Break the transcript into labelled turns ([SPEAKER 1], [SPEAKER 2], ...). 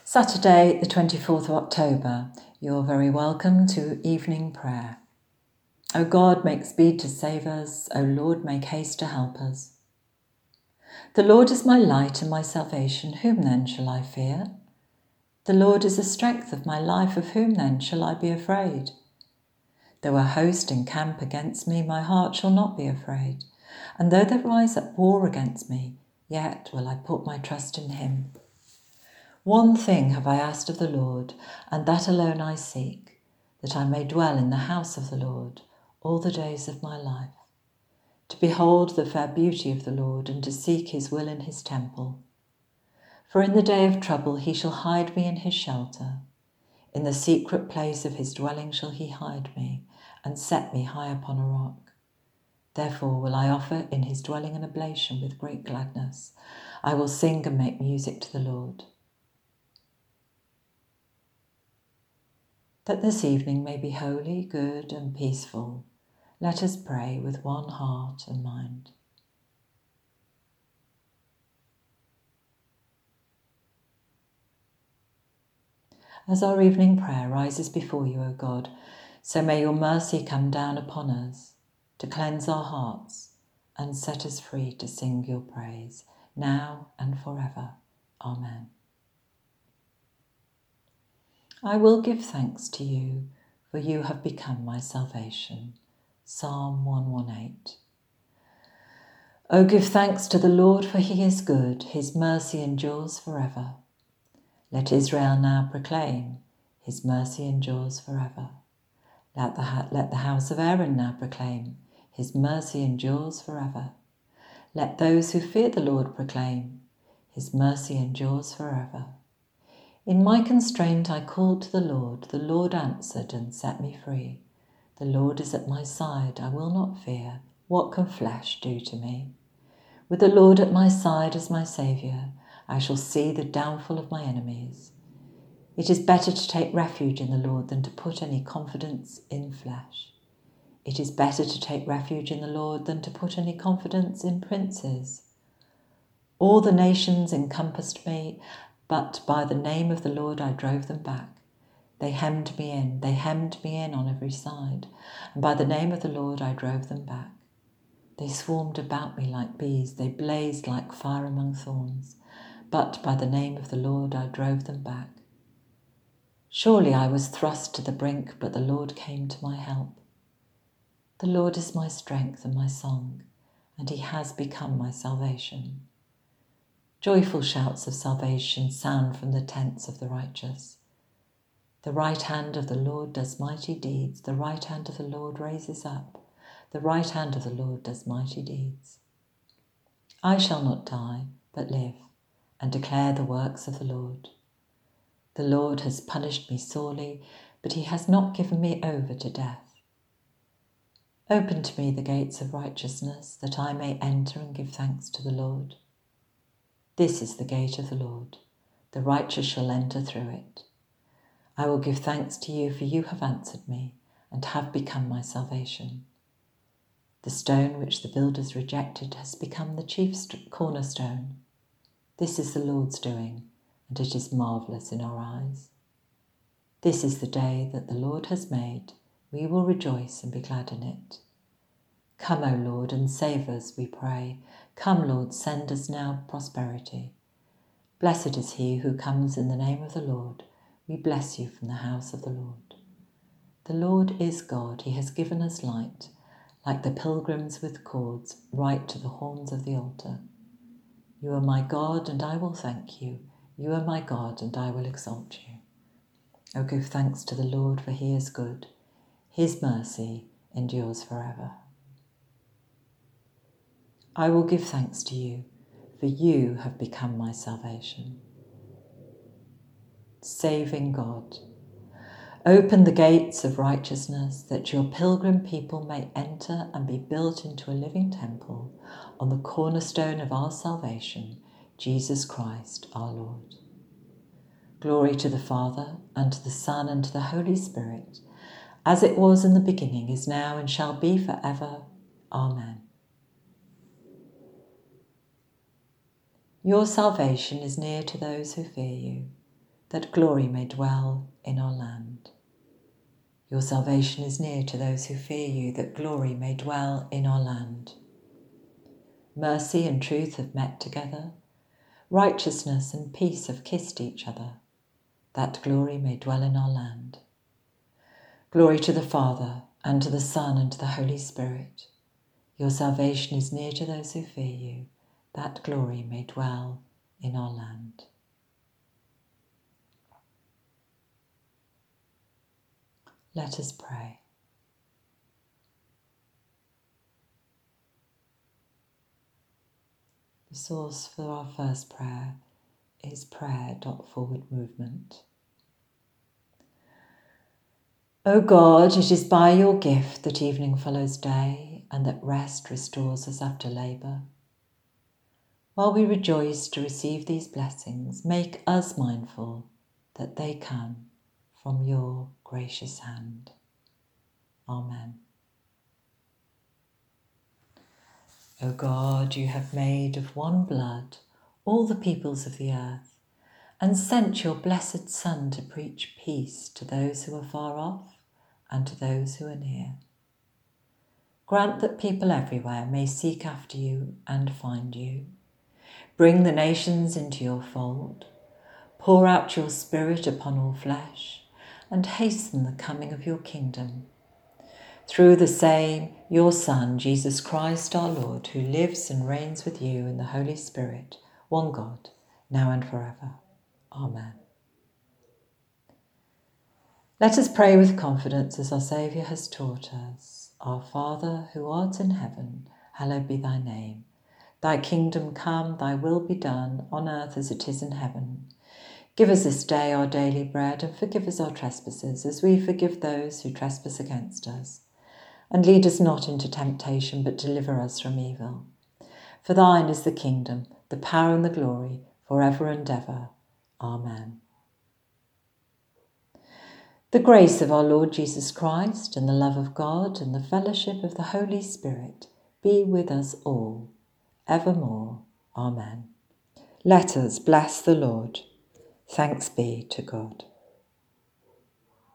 [SPEAKER 1] Saturday, the 24th of October, you're very welcome to evening prayer. O God, make speed to save us. O Lord, make haste to help us. The Lord is my light and my salvation. Whom then shall I fear? The Lord is the strength of my life. Of whom then shall I be afraid? Though a host encamp against me, my heart shall not be afraid. And though there rise up war against me, yet will I put my trust in him. One thing have I asked of the Lord, and that alone I seek, that I may dwell in the house of the Lord all the days of my life, to behold the fair beauty of the Lord, and to seek his will in his temple. For in the day of trouble he shall hide me in his shelter. In the secret place of his dwelling shall he hide me, and set me high upon a rock. Therefore will I offer in his dwelling an oblation with great gladness. I will sing and make music to the Lord. That this evening may be holy, good and peaceful, let us pray with one heart and mind. As our evening prayer rises before you, O God, so may your mercy come down upon us to cleanse our hearts and set us free to sing your praise, now and forever. Amen. I will give thanks to you, for you have become my salvation. Psalm 118. O give thanks to the Lord, for he is good, his mercy endures forever. Let Israel now proclaim, his mercy endures forever. Let the house of Aaron now proclaim, his mercy endures forever. Let those who fear the Lord proclaim, his mercy endures forever. In my constraint I called to the Lord answered and set me free. The Lord is at my side, I will not fear. What can flesh do to me? With the Lord at my side as my Saviour, I shall see the downfall of my enemies. It is better to take refuge in the Lord than to put any confidence in flesh. It is better to take refuge in the Lord than to put any confidence in princes. All the nations encompassed me, but by the name of the Lord I drove them back. They hemmed me in on every side, and by the name of the Lord I drove them back. They swarmed about me like bees, they blazed like fire among thorns, but by the name of the Lord I drove them back. Surely I was thrust to the brink, but the Lord came to my help. The Lord is my strength and my song, and he has become my salvation. Joyful shouts of salvation sound from the tents of the righteous. The right hand of the Lord does mighty deeds. The right hand of the Lord raises up. The right hand of the Lord does mighty deeds. I shall not die, but live, and declare the works of the Lord. The Lord has punished me sorely, but he has not given me over to death. Open to me the gates of righteousness, that I may enter and give thanks to the Lord. This is the gate of the Lord. The righteous shall enter through it. I will give thanks to you, for you have answered me, and have become my salvation. The stone which the builders rejected has become the chief cornerstone. This is the Lord's doing, and it is marvellous in our eyes. This is the day that the Lord has made. We will rejoice and be glad in it. Come, O Lord, and save us, we pray. Come, Lord, send us now prosperity. Blessed is he who comes in the name of the Lord. We bless you from the house of the Lord. The Lord is God. He has given us light, like the pilgrims with cords, right to the horns of the altar. You are my God, and I will thank you. You are my God, and I will exalt you. O give thanks to the Lord, for he is good. His mercy endures forever. I will give thanks to you, for you have become my salvation. Saving God, open the gates of righteousness, that your pilgrim people may enter and be built into a living temple on the cornerstone of our salvation, Jesus Christ our Lord. Glory to the Father, and to the Son, and to the Holy Spirit, as it was in the beginning, is now, and shall be forever. Amen. Your salvation is near to those who fear you. that glory may dwell in our land. Your salvation is near to those who fear you, that glory may dwell in our land. Mercy and truth have met together. Righteousness and peace have kissed each other, that glory may dwell in our land. Glory to the Father, and to the Son, and to the Holy Spirit. Your salvation is near to those who fear you, that glory may dwell in our land. Let us pray. The source for our first prayer is prayer.forward movement. O God, it is by your gift that evening follows day and that rest restores us after labour. While we rejoice to receive these blessings, make us mindful that they come from your gracious hand. Amen. O God, you have made of one blood all the peoples of the earth, and sent your blessed Son to preach peace to those who are far off and to those who are near. Grant that people everywhere may seek after you and find you. Bring the nations into your fold. Pour out your Spirit upon all flesh, and hasten the coming of your kingdom. Through the same, your Son, Jesus Christ our Lord, who lives and reigns with you in the Holy Spirit, one God, now and forever. Amen. Let us pray with confidence as our Saviour has taught us. Our Father, who art in heaven, hallowed be thy name. Thy kingdom come, thy will be done, on earth as it is in heaven. Give us this day our daily bread, and forgive us our trespasses, as we forgive those who trespass against us. And lead us not into temptation, but deliver us from evil. For thine is the kingdom, the power and the glory, for ever and ever. Amen. The grace of our Lord Jesus Christ, and the love of God, and the fellowship of the Holy Spirit be with us all, evermore. Amen. Let us bless the Lord. Thanks be to God.